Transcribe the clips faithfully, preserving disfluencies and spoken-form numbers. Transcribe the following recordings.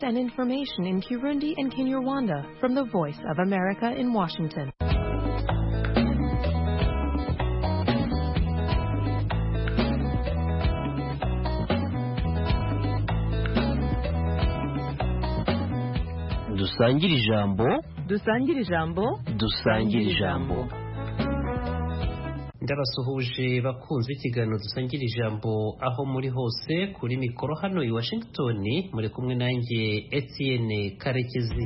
and information in Kirundi and Kinyarwanda from the Voice of America in Washington. Dusangire ijambo, dusangire ijambo, dusangire ijambo. Ndabasuhuje bakunze ikiganiro dusangira ijambo aho muri hose kuri mikoro hano i Washington muri kumwe nanjye Etienne Karekezi.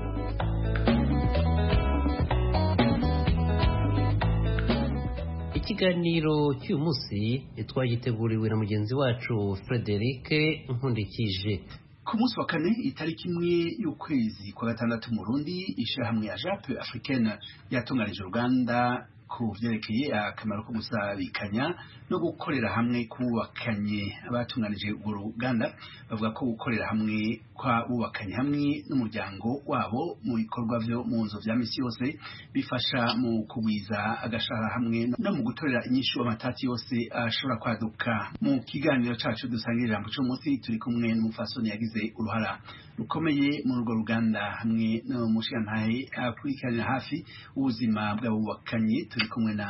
Ikiganiro cy'uyu munsi twagiteguriwe na mugenzi wacu Frederic Nkundikije. Ku munsi wa kane itariki imwe y'ukwezi kwa gatandatu mu Burundi ishirahamwe ya Jape Africaine yatunganije uruganda ku vyerekeye akamaro ko gusabikanya no gukorera hamwe kubakanye. Abatunganije urwo ruganda bavuga ko gukorera hamwe kwa bubakanye hamwe n'umuryango wabo mu bikorwa vyo mu nzo vya misi yose bifasha mu kugwiza agashara hamwe no mu gutorera inyishu amatati yose ashobora kwaduka. Mu kiganiro cacu dusangira ijambo c'umunsi turi kumwe n'umufasoni yagize uruhara rukomeye mu rugo ruganda hamwe no mushigantahe akurikiranira hafi ubuzima bw'abubakanye. Turi kumwe na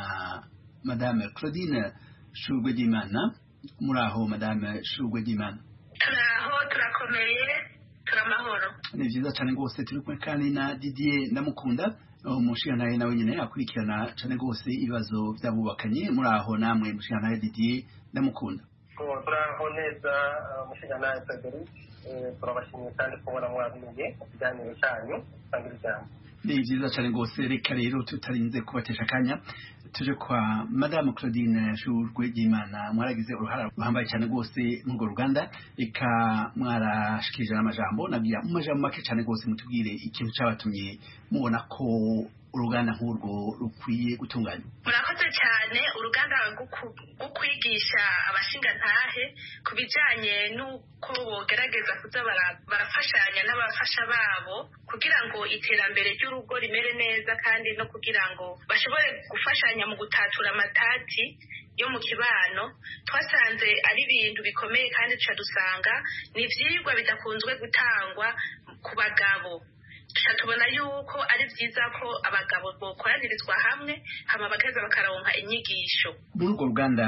Madame Claudine Shurwegimana. Muraho Madame Shurwegimana? Turaho, turakomeye, turamahoro. Ni vyiza cyane rwose. Turi kumwe kandi na Didier Ndamukunda, umushigantahe nawe nyene akurikirana cyane rwose ibibazo by'abubakanye. Muraho namwe mushigantahe Didier Ndamukunda? Turaho neza mushigantahe Frederic. Turabashimiye kandi kubona mwabimenye ikiganiro cyanyu sangira ijambo. Ni vyiza cyane rwose. Reka rero tutarinze kubatesha akanya tuje kwa Madame Claudine Shurwegimana. Mwaragize uruhara ruhambaye cyane rwose mu ruganda, eka mwarashikije n'amajambo nabwira mu majambo make cyane rwose mutubwire ikintu cyabatumye mubona ko uruganda nk'urwo rukwiye gutunganya. Murakoze cyane. Uruganda rwo kwigisha abashingantahe ku bijyanye n'uko bogerageza kuza barafashanya n'abafasha babo kugira ngo iterambere ry'urugo rimere neza kandi no kugira ngo bashobore gufashanya mu gutatura amatati yo mu kibano. Twasanze ari ibintu bikomeye kandi tuca dusanga ni ivyigwa bidakunzwe gutangwa ku bagabo. Tubona yuko ari byiza ko abagabo bokoranirizwa hamwe hama bakaza bakaronka inyigisho. Muri urwo ruganda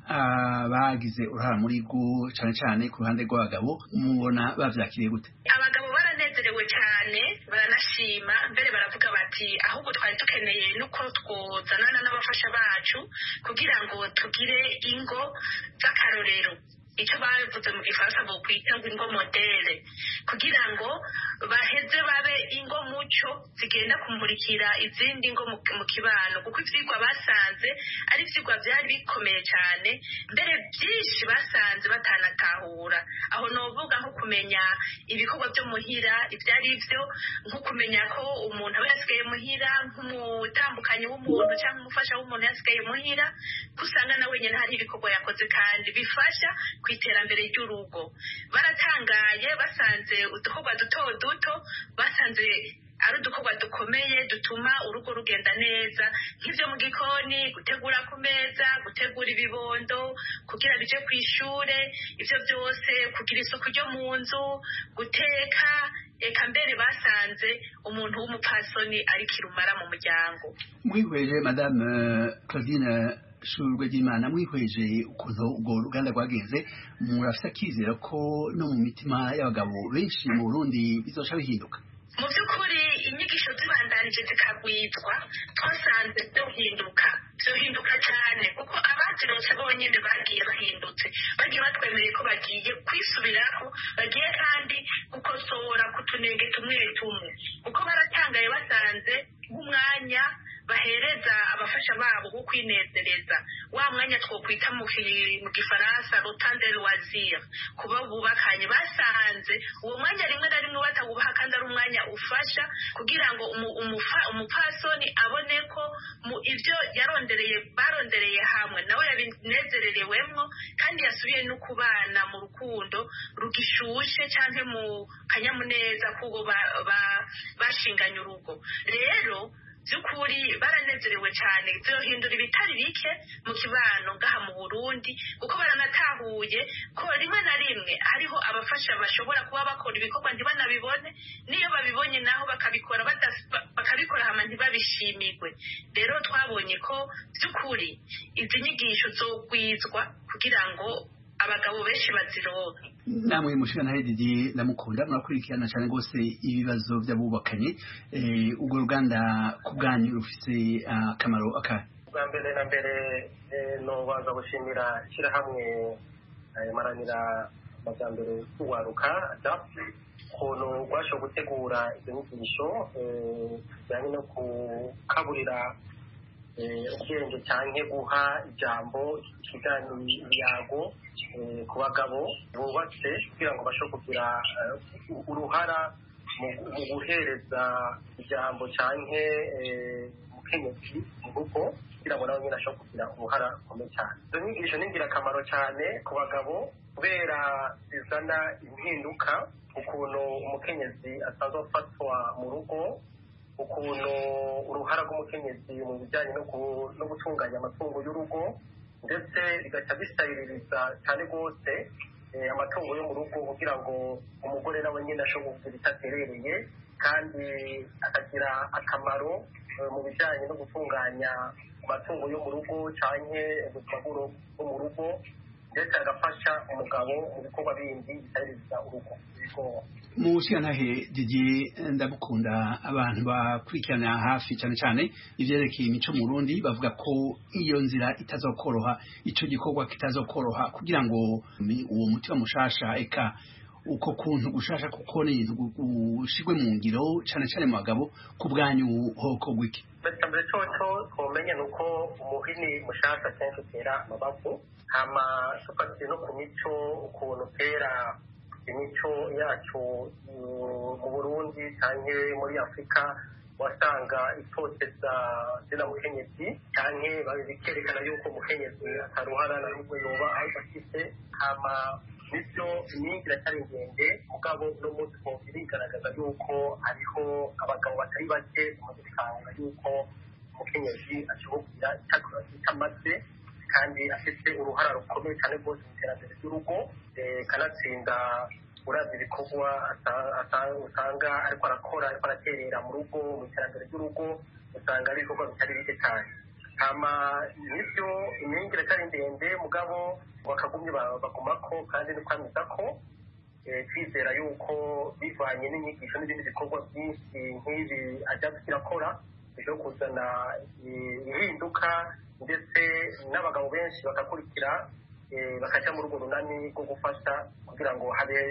bagize uruhara muri rwo cyane cyane ku ruhande rw'abagabo, mubona bavyakiriye gute? Abagabo baranezerewe cyane, baranashima, mbere baravuga bati ahubwo twari dukeneye nuko twozanana n'abafasha bacu kugira ngo tugire ingo z'akarorero. Icyo bavuze mu gifaransa bo kwita ngo ingo modele, kugira ngo baheze babe ingo muco zigenda kumurikira izindi ngo mu kibano, kuko ivyigwa basanze ari ivyigwa byari bikomeye cyane, mbere byinshi basanze batanatahura. Aho novuga nko kumenya ibikorwa byo muhira ibyari byo, nko kumenya ko umuntu aba yasigaye muhira nk'umutambukanyi w'umuntu cyangwa umufasha w'umuntu yasigaye muhira, kusanga nawe nyine hari ibikorwa yakoze kandi bifasha iterambere ry'urugo. Baratangaye, basanze udukorwa duto duto, basanze ari udukorwa dukomeye dutuma urugo rugenda neza, nk'ibyo mu gikoni, gutegura ku meza, gutegura ibibondo kugira bije ku ishure, ibyo byose, kugira isuku ryo mu nzu, guteka, eka mbere basanze umuntu w'umupfasoni ari kirumara mu muryango. Mwihweje Madame Claudine Shurwegimana, mwihweje ukuntu urwo ruganda rwagenze, murafise akizera ko no mu mitima y'abagabo benshi mu Burundi bizoca bihinduka? Mu by'ukuri inyigisho zibandanije zikagwizwa, twasanze byohinduka byohinduka cyane, kuko abazirose bonyine bagiye bahindutse, bagiye batwemereye ko bagiye kwisubiraho, bagiye kandi gukosora ku tunenge tumwe tumwe, kuko baratangaye basanze nk'umwanya bahereza abafasha babo wo kwinezereza, wa mwanya twokwita mu gifaransa rotan de loisir, kuba bubakanye. Basanze uwo mwanya rimwe na rimwe batawubaha kandi ari umwanya ufasha kugira ngo umupfasoni abone ko mu ivyo yarondereye barondereye hamwe nawe yabinezererewemwo kandi yasubiye no kubana mu rukundo rugishushe canke mu kanyamuneza kuko bashinganye urugo. Rero by'ukuri baranezerewe cyane zohindura ibitari bike mu kibano ngaha mu Burundi kuko baranatahuye ko rimwe na rimwe hariho abafasha bashobora kuba bakora ibikorwa ntibanabibone niyo babibonye naho bakabikora bakabikora hama ntibabishimirwe. Rero twabonye ko by'ukuri izi nyigisho zogwizwa kugira ngo abagabo benshi bazironka. Namwe mushikana Didier ndamukunda murakurikirana cyane gose ibibazo by'abubakanye ubwo ruganda ku bwanyu rufise akamaro aka bwa mbere na mbere no baza gushimira shira hamwe maranira amajambere kuwaruka dafi kono gwasho gutegura izo nyigisho yani no kukaburira ubwenge cyane guha ijambo ikiganiro ku bagabo bubatse kugira ngo basho kugira uruhara mu guhereza ijambo cyane mukenyezi mu rugo kugira ngo nawe nyine asho kugira uruhara rukomeye cyane. Izo nyigisho ni ingirakamaro cyane ku bagabo kubera zizana impinduka ukuntu umukenyezi asanzwe afatwa mu rugo, ukuntu uruhara rw'umukenyezi mu bijyanye no gutunganya amatungo y'urugo ndetse bigaca bisayiririza cyane rwose amatungo yo mu rugo kugira ngo umugore nawe nyine ashobore kugira itaterereye kandi akagira akamaro mu bijyanye no gutunganya amatungo yo mu rugo cyane ubuzima bwo mu rugo ndetse agafasha umugabo mu bikorwa bindi bisayiririza urugo. Mushiyantahe Didier ndabukunda abantu bakurikirana hafi cyane cyane ivyerekeye imico mu Burundi bavuga ko iyo nzira itazokoroha ico gikorwa kitazokoroha kugira ngo uwo mutima mushasha eka uko kuntu gushasha kuko ni gushigwe mu ngiro cyane cyane mu bagabo ku bwanyu hoko gwiki. Mbere cyo twomenye nuko umuhini mushasha cyane tera mabavu hama tufatiye no ku mico ukuntu tera imico yacu mu Burundi cyane muri Afrika wasanga itoteza zina mukenyezi cyane babikerekana yuko mukenyezi ataruhara na rumwe yoba ayifite hama bityo ningira cyari ngende mugabo no mutwe birigaragaza yuko hariho abagabo batari bake mu gusanga yuko mukenyezi ashobora cyakora kitamaze kandi afite uruhara rukomeye cyane rwose mu iterambere ry'urugo kanatsinda urazi ibikorwa usanga ariko arakora ariko araterera mu rugo mu iterambere ry'urugo usanga ari ibikorwa bitari bike cyane hama nibyo imyingira cyari ndende mugabo bakagumye bagumako kandi no kwamiza ko twizera yuko bivanye n'inyigisho n'ibindi bikorwa byinshi nk'ibi ajya kirakora byo kuzana ihinduka ndetse n'abagabo benshi bakakurikira bakajya mu rugo runani rwo gufasha kugira ngo habe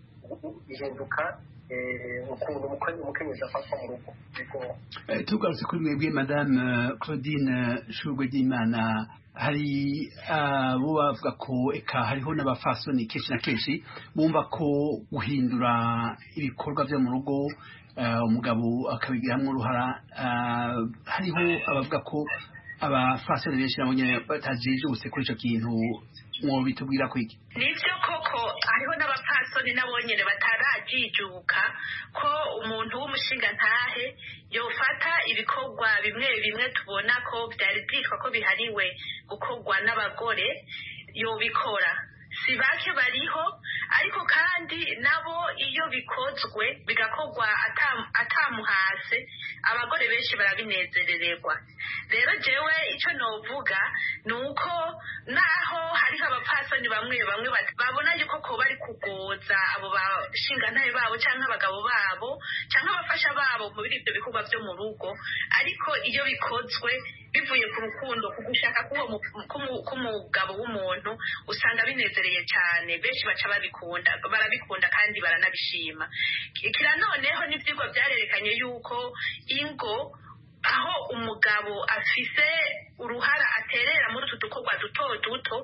ihinduka ukuntu umukenyezi afatwa mu rugo. Tugarutse kuri mwebwe Madame Claudine Shurweryimana, hari abo bavuga ko eka hariho n'abafasoni kenshi na kenshi bumva ko guhindura ibikorwa byo mu rugo umugabo akabigiramwo uruhara, hariho abavuga ko abafasoni benshi nabo nyene batajijuse kuri ico kintu, mwobitubwira ko iki? Nivyo koko hariho n'abapfasoni nabo nyene batarajijuka ko umuntu w'umushinga ntahe yofata ibikorwa bimwe bimwe tubona ko byari byitwa ko bihariwe gukorwa n'abagore yobikora. Si bake bariho, ariko kandi nabo iyo bikozwe bigakorwa atamuhase abagore benshi barabinezerererwa. Rero jewe icyo novuga nuko naho hariho abapfasoni bamwe bamwe babona yuko ko bari kugoza abo bashingantahe babo cyangwa abagabo babo cyangwa abafasha babo mu biri ibyo bikorwa byo mu rugo, ariko iyo bikozwe bivuye ku rukundo ku gushaka k'umugabo w'umuntu usanga binezereye cyane, benshi baca babikunda barabikunda kandi baranabishima. Kira noneho n'ivyigwa byarerekanye yuko ingo aho umugabo afise uruhara aterera muri utu dukorwa duto duto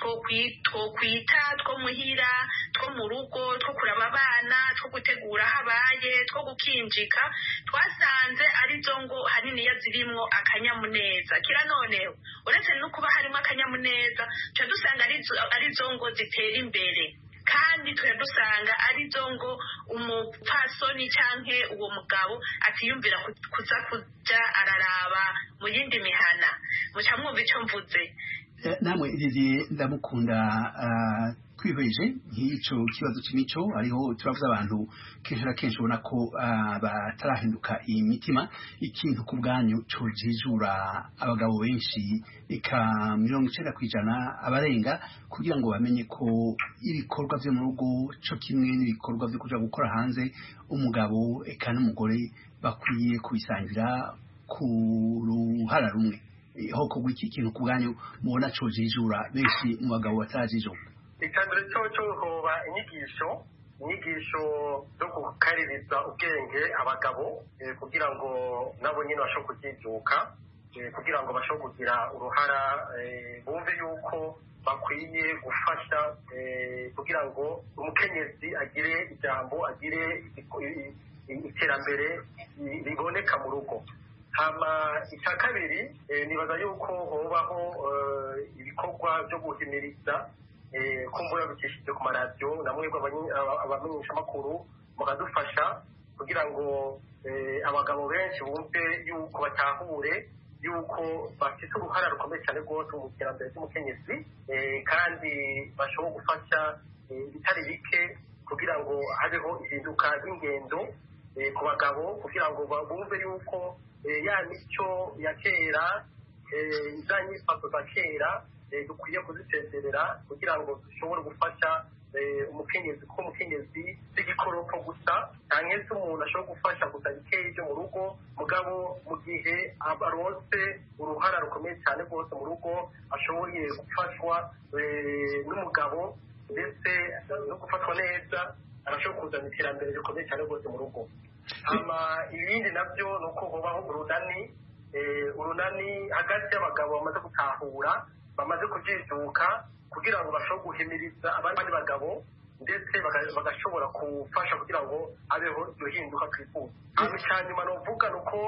twokwita two muhira, two mu rugo, two kuraba abana, two gutegura habaye, two gukinjika, twasanze ari zo ngo hanini yazirimwo akanyamuneza. Kira noneho uretse no kuba harimo akanyamuneza tuca dusanga ari zo ngo zitera imbere. kandi twe dusanga arizo ngo umupfasoni canke uwo mugabo atiyumvira kuza kuja araraba mu yindi mihana. Muca mwumva ico mvuze. Namwe Didier ndamukunda twihweje nk'ico kibazo c'imico ariho turavuze abantu kenshi na kenshi ubona ko batarahinduka imitima. Ikintu ku bwanyu cojijura abagabo benshi eka mirongo icenda kw'ijana abarenga kugira ngo bamenye ko ibikorwa vyo mu rugo co kimwe n'ibikorwa vyo kuja gukora hanze umugabo eka n'umugore bakwiye kubisangira ku ruhara rumwe. Hoko gwiki kintu ku bwanyu mubona cojijura benshi mu bagabo batarajijuka? Ikambere cyo cyo hoba inyigisho inyigisho zo gukaririza ubwenge abagabo kugira ngo nabo nyine basho kujijuka kugira ngo basho kugira uruhara bumve yuko bakwiye gufasha kugira ngo umukenyezi agire ijambo agire iterambere riboneka mu rugo. Hama icya kabiri nibaza yuko hobaho ibikorwa byo guhimiriza kumbura bikishije ku maradiyo namwe abamenyesha makuru mukadufasha kugira ngo abagabo benshi bumve yuko batahure yuko bafite uruhara rukomeye cyane rwose mu iterambere ry'umukenyezi kandi bashobora gufasha ibitari bike kugira ngo habeho ihinduka ry'ingendo ku bagabo kugira ngo bumve yuko ya mico ya kera za nyifato za kera dukwiye kuzisezerera kugira ngo dushobore gufasha umukenyezi kuko umukenyezi z'igikoropo gusa cyangwa se umuntu ashobora gufasha gusa bikeya byo mu rugo mugabo mu gihe abarose uruhara rukomeye cyane rwose mu rugo ashoboye gufashwa n'umugabo ndetse no gufatwa neza arashobora kuzana iterambere rikomeye cyane rwose mu rugo. Hama ibindi nabyo ni uko hubaho urunani urunani hagati y'abagabo bamaze gutahura bamaze kujijuka kugira ngo bashobore guhimiriza abandi bagabo ndetse bagashobora gufasha kugira ngo habeho guhinduka twifuza. Hama icyanyuma ni uvuga ni uko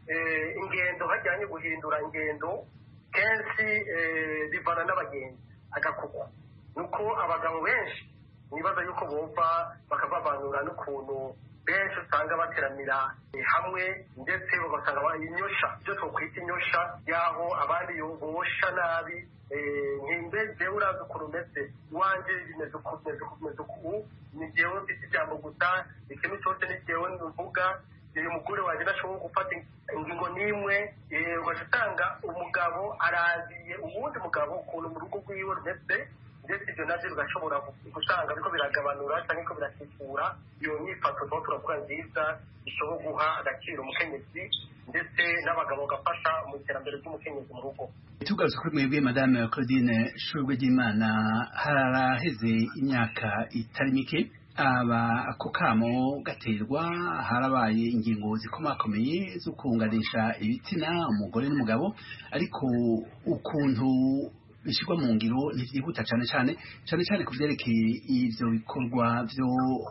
ingendo hajyanye guhindura ingendo kenshi bivana n'abagenzi agakuku ni uko abagabo benshi nibaza yuko bumva bakababanura n'ukuntu benshi usanga bateramira hamwe ndetse bagasanga inyosha byo twokwita inyosha yaho abandi bosha nabi nk'imbe jewe urazi ukuntu umeze iwanje bimeze ukumeze ukumeze uku ni jewe mfite ijambo gusa ikintu cyose ni jewe mvuga uyu mugore wanjye ndashobora gufata ingingo n'imwe ugasanga umugabo araziye uwundi mugabo ukuntu mu rugo rwiwe rumeze ndetse ibyo nabyo bigashobora gusanga ariko biragabanura cyangwa ko birakikura iyo myifato tuba turavuga nziza ishobora guha agaciro umukenyezi ndetse n'abagabo bagafasha mu iterambere ry'umukenyezi mu rugo. Tugarutse kuri mwebwe Madame Claudine Shurwegimana, haraheze imyaka itari mike aba ako kamo gaterwa harabaye ingingo zikomakomeye zo kunganisha ibitsina umugore n'umugabo ariko ukuntu bishirwa mu ngiro ntivyihuta cyane cyane cyane cyane kuvyerekeye ivyo bikorwa vyo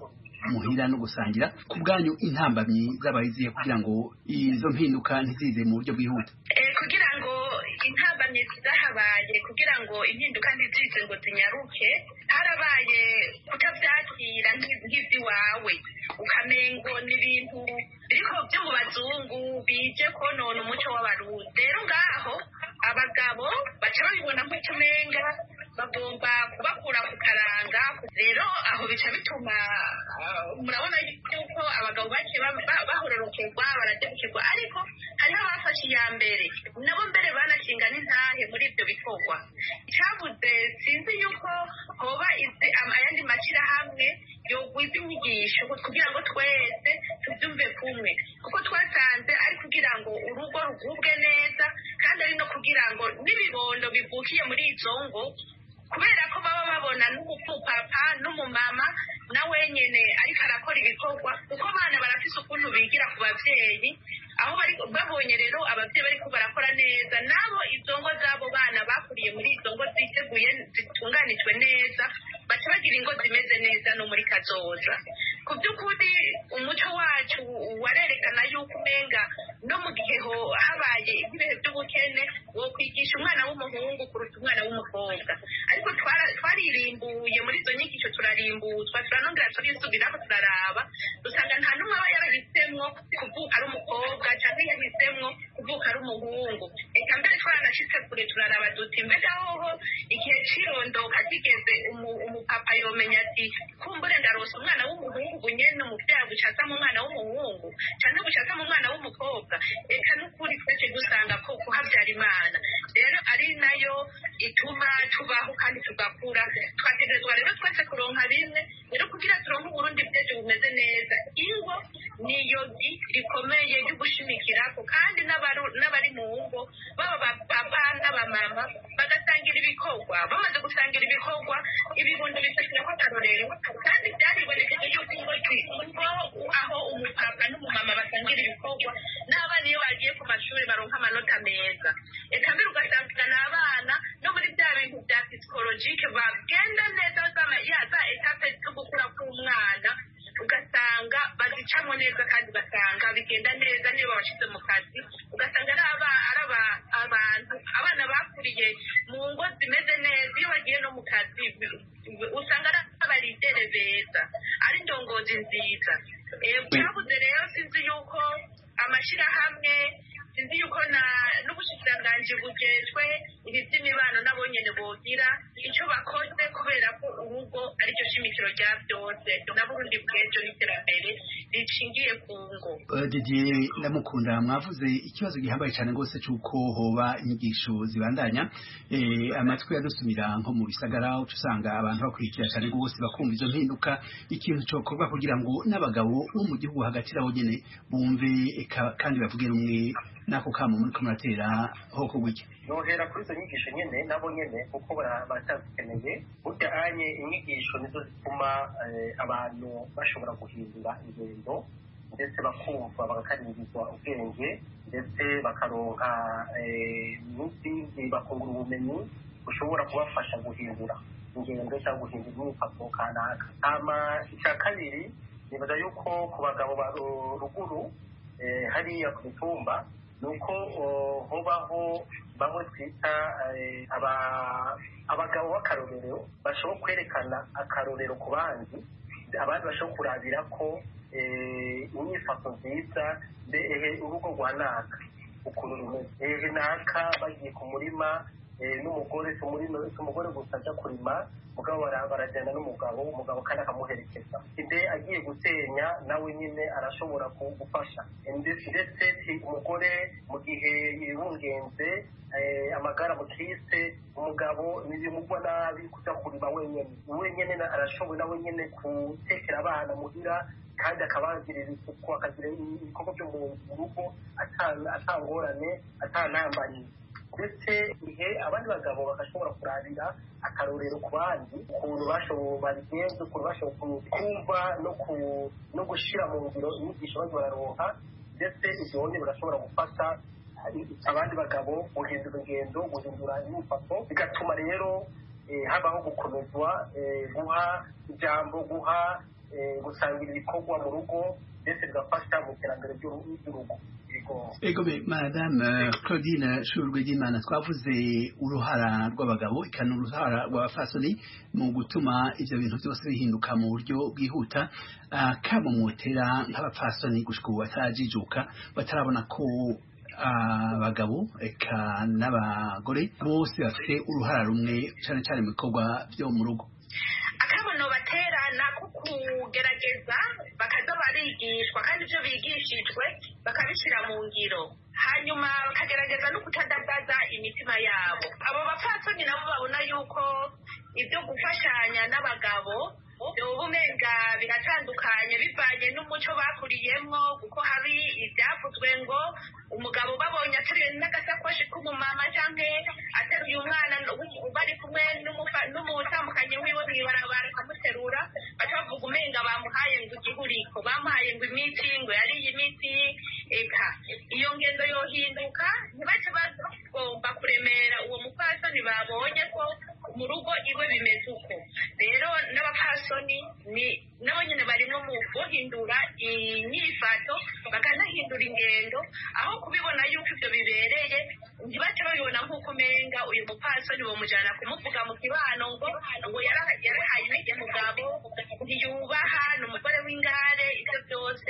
muhira no gusangira. Ku bwanyu intambamyi z'abayiziye kugira ngo izo mpinduka ntizize mu buryo bwihuta? Eh kugira ngo intambamyi zahabaye kugira ngo impinduka ntizize ngo zinyaruke harabaye kutavyakira nk'ivy'iwawe ukamengo n'ibintu biriko byo mu bazungu bije konona umuco w'abarundi. Rero ngaho abagabo baca babibona nk'utumenga bagomba kubakura ku karanga. Rero aho bica bituma murabona yuko abagabo bake bahororokerwa baradebukirwa ariko hariho abafashe iya mbere nabo mbere banashinga n'intahe muri ibyo bikorwa. Icyabuze sinzi yuko hoba izi ayandi mashyirahamwe yogwiza inyigisho kugira ngo twese tubyumve kumwe kuko twasanze ari kugira ngo urugo rugubwe neza kandi ari no kugira ngo n'ibibondo bivukiye muri izo ngo kubera ko baba babona n'umupapa n'umumama na wenyene ariko arakora ibikorwa kuko abana barafise ukuntu bigira ku bavyeyi aho bari babonye rero abavyeyi bariko barakora neza nabo izo ngo z'abo bana bakuriye muri izo ngo ziteguye zitunganijwe neza baca bagira ingo zimeze neza no muri kazoza. Ku by'ukuri umuco wacu warerekana yuko umenga no mu gihe habaye ibihe by'ubukene wo kwigisha umwana w'umuhungu kuruta umwana w'umukobwa ariko twaririmbuye muri izo nyigisho turarimbuzwa turanongera turisubiraho turaraba dusanga nta n'umwe aba yarahisemwo kuvuka ari umukobwa cyangwa yahisemwo kuvuka ari umuhungu eka mbere twaranashitse kure turaraba duti mbega hoho igihe cirondoka kigeze umupapa yomenya ati kumbure ndarose umwana w'umuhungu bunyene umuvyaha bucaza mu mwana w'umuhungu canke bucaza mu mwana w'umukobwa eka n'ukuri twese dusanga ko kuhavyara imana rero ari nayo ituma tubaho kandi tugakura twategerezwa rero twese kuronka bimwe rero kugira turonke uburundi bwejo bumeze neza ingo niyo rikomeye ryo gushimikirako kandi n'abari mu ngo baba bapapa n'abamama bagasangira ibikorwa bamaze gusangira ibikorwa ibibondo bisakira ko akarorero kandi byaribonekeje yuko ingo aho umupapa n'umumama basangira ibikorwa n'abana iyo bagiye ku mashuri baronka amanota meza eka mbere ugasanga n'abana no muri bya bintu bya psikologike bagenda neza ya za etape zo gukura k'umwana ugasanga bazicamo neza kandi ugasanga bigenda neza niyo babashize mu kazi ugasanga ari abantu abana bakuriye mu ngo zimeze neza iyo bagiye no mu kazi usanga ari abaridere beza ari indongozi nziza byabuze rero sinzi yuko amashyirahamwe sinzi yuko n'ubushikiranganji bujejwe ibi by'imibano nabo nyene bogira icyo bakoze kubera ko urugo ariryo shimikiro rya byose na Burundi bw'ejo n'iterambere rishingiye ku ngo. Didier ndamukunda mwavuze ikibazo gihambaye cyane rwose cy'uko hoba inyigisho zibandanya amatwi yadusumira nko mu bisagara usanga abantu bakurikira cyane rwose bakumva izo mpinduka ikintu cyokorwa kugira ngo n'abagabo bo mu gihugu hagati nabo nyene bumve kandi bavuge rumwe nako kamo muri kumatera hoko gwiki nohera kuri izo nyigisho nyene nabo nyene kuko batazikeneye burya anye inyigisho nizo zituma abantu bashobora guhindura ingendo ndetse bakumva bagakanirizwa ubwenge ndetse bakaronka n'izindi bakungura ubumenyi bushobora kubafasha guhindura ingendo cyangwa guhindura imyifato kanaka hama icya kabiri nibaza yuko ku bagabo ba ruguru hariya ku mitumba nuko hobaho bamwe twita abagabo b'akarorero bashobora kwerekana akarorero ku bandi abandi bashobora kurabira ko imyifato nziza ehe urugo rwa naka ukuntu rumeze ehe naka bagiye ku murima n'umugore umugore gusa ajya kurima mugabo barajyana n'umugabo umugabo kandi akamuherekeza mbe agiye gusenya nawe nyine arashobora gufasha ndetse umugore mu gihe yibungenze amagara mu kise umugabo ntibimugwa nabi kujya kurima wenyine wenyine arashoboye nawe nyine gutekera abana muhira kandi akabagirira isuku akagira ibikorwa byo mu rugo atangorane atanambanye ndetse ihe abandi bagabo bagashobora kurabira akarorero ku bandi ukuntu bashoboye babigenza ukuntu bashoboye kumva no gushyira mu ngiro inyigisho bagiye bararonka ndetse ibyo bundi bagashobora gufata abandi bagabo guhindura ingendo guhindura imyifato bigatuma rero habaho gukomezwa guha ijambo guha gusangira ibikorwa mu rugo ndetse bigafasha mu iterambere ry'urugo. Ego be madame Claudine Shurwegimana twavuze uruhara rw'abagabo ikana uruhara rw'abafasoni mu gutuma ivyo bintu byose bihinduka mu buryo bwihuta kabo motera nk'abafasoni gushika batajijuka batarabona ko abagabo eka n'abagore bose bafite uruhara rumwe cyane cyane mu bikorwa byo mu rugo. Akabono batera nako kugerageza bakaza barigishwa kandi ibyo bigishijwe bakabishyira mu ngiro hanyuma bakagerageza no kutadadaza imitima yabo. Abo bapfasoni nabo babona yuko ibyo gufashanya n'abagabo ubumenga biratandukanye bivanye n'umuco bakuriyemo kuko hari ibyavuzwe ngo umugabo babonye ateruye n'agasakoshi k'umumama cyangwa ateruye umwana bari kumwe n'umutambukanyi wiwe mw'ibarabara akamuterura bakavuga umenga bamuhaye ngo igihuriko bamuhaye ngo imiti ngo yariye imiti eka iyo ngendo yohinduka ntibace bagomba kuremera uwo mupfasoni babonye ko mu rugo iwe bimeze uko rero n'abapfasoni ni nabo nyine barimo mu guhindura inyifato bakanahindura ingendo aho kubibona yuko ibyo bibereye ntibace babibona nk'uko umenga uyu mupfasoni bomujana kumuvuga mu kibano ngo ngo yarahaye umugabo ntiyubaha ni umugore w'ingare ibyo byose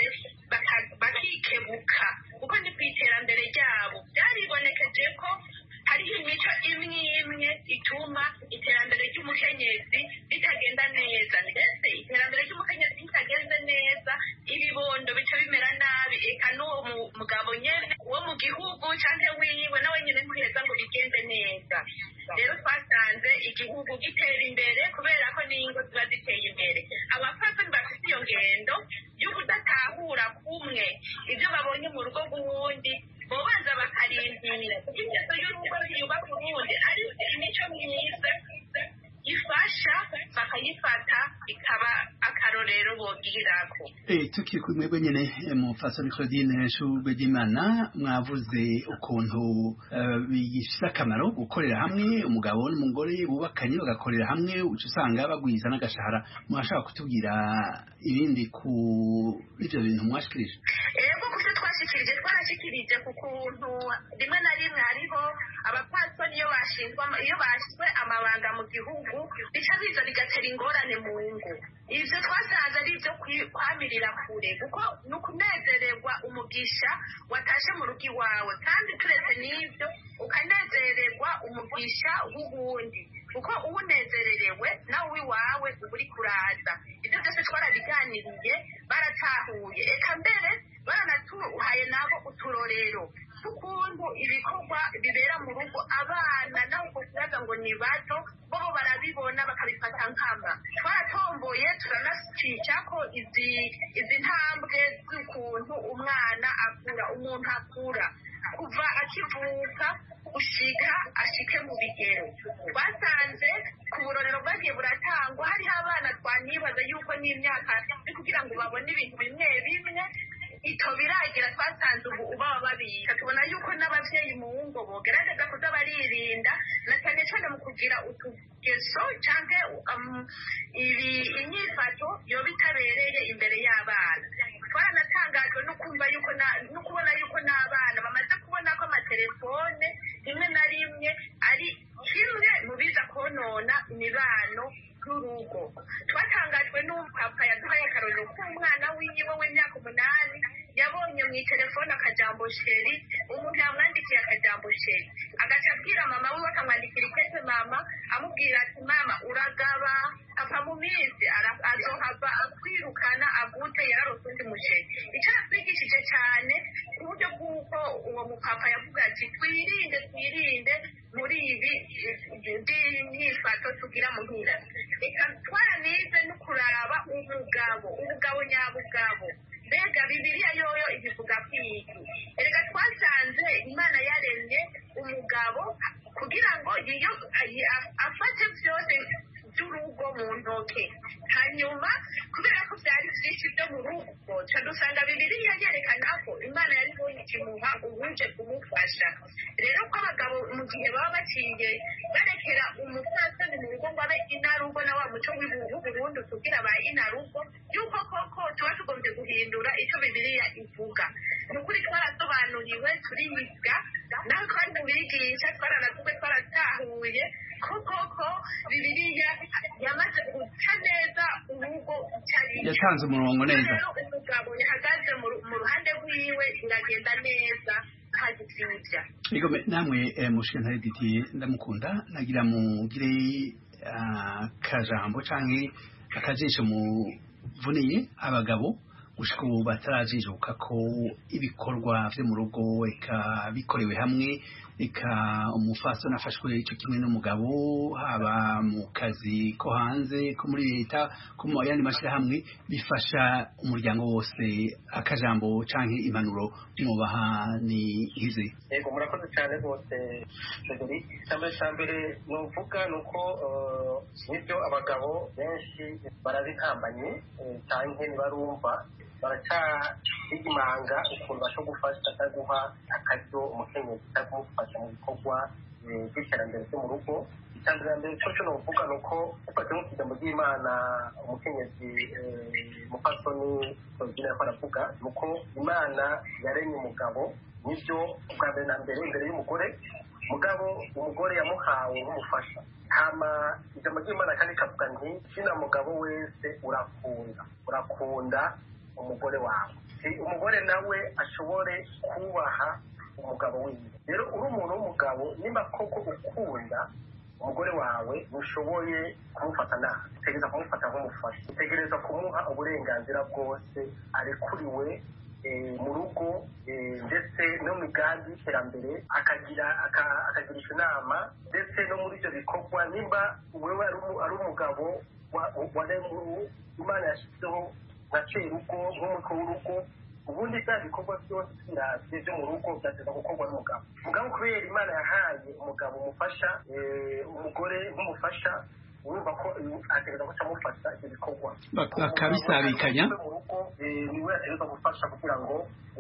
bakikebuka kuko ni ku iterambere ryabo byaribonekeje ko hariho imico imwe imwe ituma iterambere ry'umukenyezi ritagenda neza ndetse iterambere ry'umukenyezi ritagenze neza ibibondo bica bimera nabi eka n'uwo mugabo nyene wo mu gihugu canke wiwe nawe nyene ntuheza ngo bigende neza rero twasanze igihugu gitera imbere kubera ko n'ingo ziba ziteye imbere abapfasoni bafite iyo ngendo yo kudatahura kumwe ibyo babonye mu rugo rw'uwundi bobanza bakarindira kuko ingeso y'urugo yubaka urundi ari imico myiza ifasha bakayifata ikaba akarorero bogirako. Eh tukiri ku mwebwe nyene mu fasoni Claudine Shubegimana mwavuze ukuntu uh, bigifisa akamaro gukorera hamwe umugabo n'umugore bubakanye bagakorera hamwe uca usanga bagwiza n'agashahara mwashaka kutubwira ibindi ku ivyo bintu mwashikirije. Ego kuko twashikirije twarashikirije ku kuntu rimwe na rimwe hariho abapasoni iyo bashinzwe iyo bashyizwe amabanga mu gihugu bica biza bigatera ingorane mu ngo ivyo twasanze ari byo kwamirira kure kuko ni ukunezererwa umugisha watashe mu rugo iwawe kandi turetse n'ivyo ukanezererwa umugisha w'ubundi kuko uwunezererewe nawe iwawe uba uri kuraza ibyo byose twarabiganiriye baratahuye eka mbere baranatuhaye nabo uturorero ukuntu ibikorwa bibera mu rugo abana naho kuzaga ngo ni bato bo barabibona bakabifata nkama twaratomboye turanasica ko izi izi ntambwe z'ukuntu umwana akura umuntu akura kuva akivuka ushika ashike mu bigero twasanze ku burorero bwagiye buratangwa hariho abana twanibaza yuko n'imyaka kugira ngo babone ibintu bimwe bimwe ito biragira twasanze ubu uba babika tubona yuko n'abavyeyi mu ngo bogerageza kuza baririnda na cyane cyane mu kugira utugeso canke um, ibi inyifato yo bitabereye imbere y'abana twaranatangajwe no kumva yuko no kubona yuko n'abana bamaze kubona ko amatelefone rimwe na rimwe ari kimwe mu biza konona imibano y'urugo twatangajwe n'umupapa yaduhaye akarorero k'umwana wiwe w'imyaka umunani yabonye mu telefone akajambo sheri umuntu yamwandikiye akajambo sheri agaca abwira mama we akamwandikira ikete mama amubwira ati mama uragaba apa mu minsi azohava akwirukana agute yararose undi musheri icyo atwigishije cyane ku buryo bw'uko uwo mupapa yavuga ati twirinde twirinde muri ibi myifato tugira muhira reka twaranize no kuraba umugabo umugabo nyabugabo mbega bibiliya yoyo ivuga kwiki erega twasanze imana yaremye umugabo kugira ngo iyo afate byose by'urugo mu ntoke hanyuma kubera ko byari byinshi byo mu rugo dusanga bibiliya yerekana ko imana yari ikimuha ubuje kumufasha rero ko abagabo mu gihe baba baciye barekera umupfasoni mu rugo ngo abe inarugo na wa muco w'uburundi tugira ba inarugo yuko koko tuba tugombye guhindura icyo bibiliya ivuga ni ukuri twarasobanuriwe turiyiga naho twari mubigisha twaranatuwe twaratahuye koko ko bibiliya yamaze guca neza urugo cyari yatanze umurongo neza rero umugabo yahagaze mu ruhande rwiwe biragenda neza hagitsivya ego namwe mushika Didi ndamukunda nagira mugire akajambo canke akajisho muvuniye abagabo gushika ubu batarajijuka ko ibikorwa vyo mu rugo eka bikorewe hamwe eka umufaso nafashwe ico kimwe n'umugabo haba mu kazi ko hanze ko muri leta ko mu yandi mashira hamwe bifasha umuryango wose akajambo canke impanuro mubaha ni hize. Yego murakoze cyane rwose Frederic cyane cyambere nuvuga nuko nibyo abagabo benshi barazikambanye cyane ntibarumva baracyigimanga ukuntu bashobora gufasha cyangwa akaryo umukenyezi cyangwa kumufasha mu bikorwa by'iterambere ryo mu rugo icambere mbere cyo cyo novuga nuko ufate nk'ijambo ry'Imana umukenyezi mupasoni Claudine yakora avuga nuko Imana yaremye umugabo nibyo ubwa mbere na mbere imbere y'umugore mugabo umugore yamuhawe nk'umufasha hama ijambo ry'Imana kandi kavuga nti kina mugabo wese urakunda urakunda umugore wawe umugore nawe ashobore kubaha umugabo wiwe rero uri umuntu w'umugabo nimba koko ukunda umugore wawe ntushoboye kumufata nabi utegereza kumufata nk'umufasha utegereza kumuha uburenganzira bwose arekuriwe mu rugo ndetse no mu migambi y'iterambere akagira akagirisha inama ndetse no muri ibyo bikorwa nimba wewe ari umugabo Imana yashyizeho nka cerugo nk'umutwe w'urugo ubundi bya bikorwa byose biravye byo mu rugo byateza gukorwa n'umugabo mugabo kubera Imana yahaye umugabo umufasha umugore nk'umufasha urumva ko ategereza guca amufasha ibyo bikorwa bakabisabikanya mu rugo niwe ategereza gufasha kugira ngo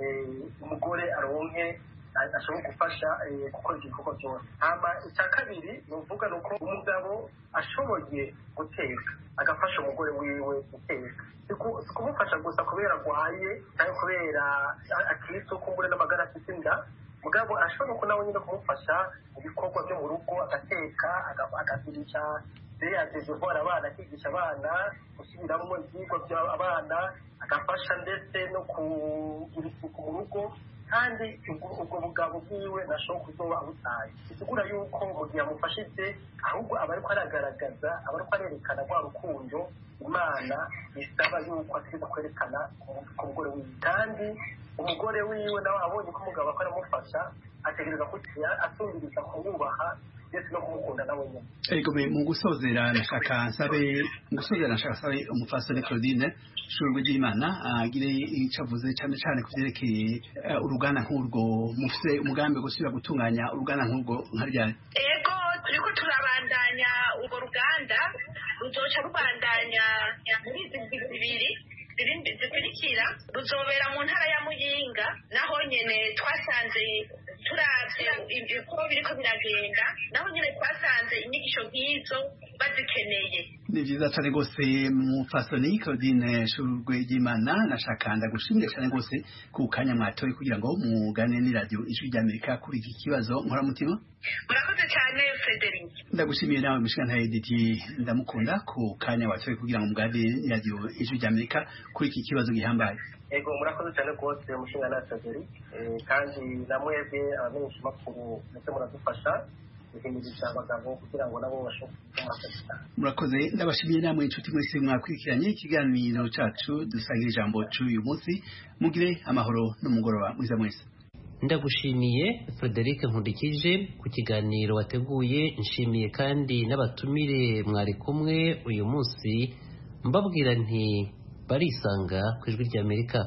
umugore aronke ashobora gufasha gukora ibikorwa byose hama icya kabiri ni uvuga ni uko umugabo ashoboye guteka agafasha umugore wiwe guteka si kumufasha gusa kubera arwaye cyangwa kubera akiri isuku mbure n'amagara afite inda mugabo ashobora ko nawe nyine kumufasha mu bikorwa byo mu rugo agateka agagirisha yagejeje guhora abana akigisha abana gusubiramo ibyigwa by'abana agafasha ndetse no kugira isuku mu rugo kandi ubwo bugabo bwiwe nashobora kuzoba abutaye bisigura yuko mu gihe amufashije ahubwo aba ariko aragaragaza aba ariko arerekana rwa rukundo Imana isaba yuko ategereza kwerekana ku mugore wiwe kandi umugore wiwe nawe abonye ko umugabo akora amufasha ategereza kutiya asubiriza kumwubaha ndetse no kumukunda nawe nyine ego mu gusozera nashaka nsabe mu gusozera nashaka sabe umufasoni Claudine shurwe ry'Imana agire icavuze cyane cyane kuvyerekeye urugana nk'urwo mufise umugambi gusubira gutunganya urugana nk'urwo nkaryane ego turiko turabandanya urwo ruganda ruzoca rubandanya muri izi zibiri zikurikira ruzobera mu ntara ya Muyinga naho nyene twasanze turavye uko biriko biragenda naho nyene twasanze inyigisho nk'izo bazikeneye ni vyiza cyane rwose mufasoni Claudine shurwe ry'Imana nashaka ndagushimira cyane rwose ku kanya mwatoye kugira ngo mugane ni radio Ijwi ry'Amerika kuri iki kibazo nkora mutima murakoze cyane Frederic ndagushimiye nawe mushikana Edith ndamukunda ku kanya watoye kugira ngo mugane ni radio Ijwi ry'Amerika kuri iki kibazo gihambaye ego murakoze cyane rwose mushinga na Frederic kandi namwebwe abamenyesha makuru ndetse muradufasha guhimiriza abagabo kugira ngo nabo bashobore kumufasha murakoze ndabashimiye namwe inshuti mwese mwakurikiranye ikiganiro cacu dusangira ijambo cy'uyu munsi mugire amahoro n'umugoroba mwiza mwese ndagushimiye Frederic Nkundikije ku kiganiro wateguye nshimiye kandi n'abatumire mwari kumwe uyu munsi mbabwira nti barisanga ku Ijwi ry'Amerika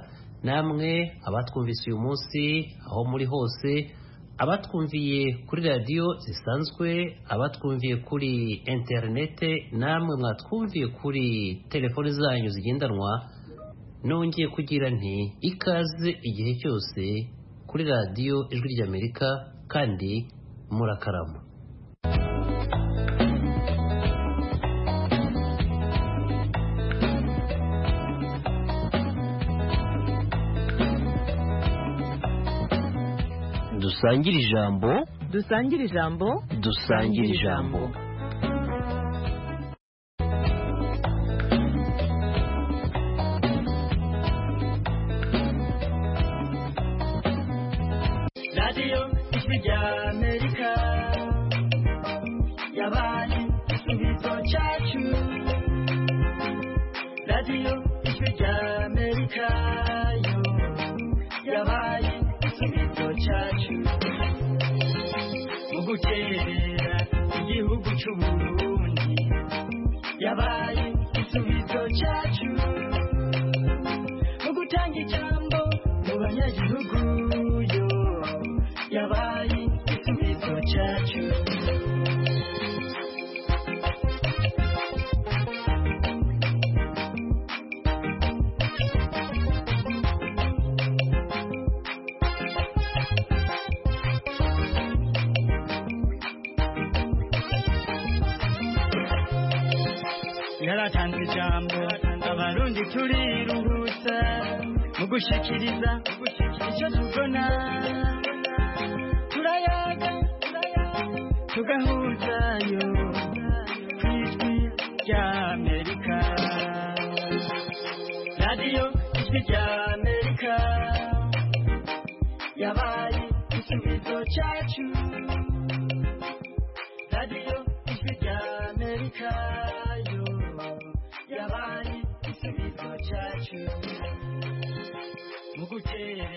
namwe abatwumvise uyu munsi aho muri hose abatwumviye kuri radio zisanzwe abatwumviye kuri interinete namwe mwatwumviye kuri telefoni zanyu zigendanwa nongeye kugira nti ikaze igihe cyose kuri radio Ijwi ry'Amerika kandi murakarama dusangire ijambo dusangire ijambo dusangire ijambo radio Ijwi ry'Amerika yabaye igisubizo cyacu radio Ijwi ry'Amerika yo yabaye igisubizo cyacu mu gukerera igihugu cy'u Burundi yabaye igisubizo cyacu mu gutanga ijambo mu banyagihugu yo yabaye igisubizo cyacu yaratanze ijambo abarundi turiruhutsa mu gushikiriza icyo tubona turayaga tugahuzayo ku ijwi rya Amerika radiyo ijwi rya Amerika yabaye igisubizo cyacu radiyo ijwi rya Amerika yo yabaye igisubizo cyacu mu gutera